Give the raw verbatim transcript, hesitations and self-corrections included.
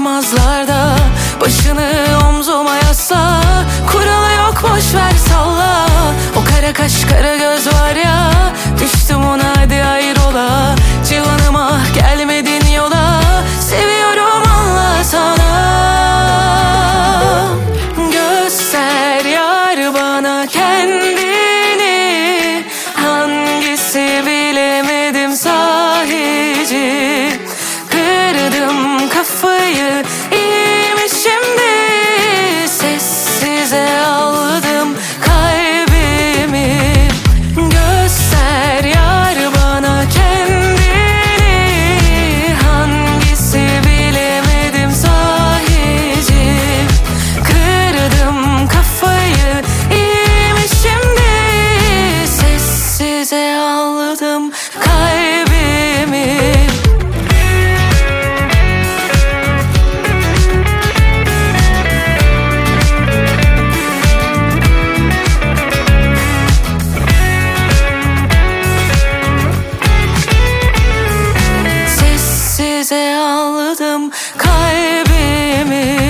sormazlar da başını omzuma yasla. Kuralı yok, boş ver salla. O kara kaş kara göz var ya, düştüm ona hadi hayrola. Civanım ah gelmedin yola, seviyorum anlasana. Göster yar bana kendini, hangisi bilemedim sahici. Kırdım kafayı iyi mi şimdi, sessize aldım kalbimi. Göster yar bana kendini, hangisi bilemedim sahici. Kırdım kafayı iyi mi şimdi, sessize aldım kalbimi. Size aldım kalbimi.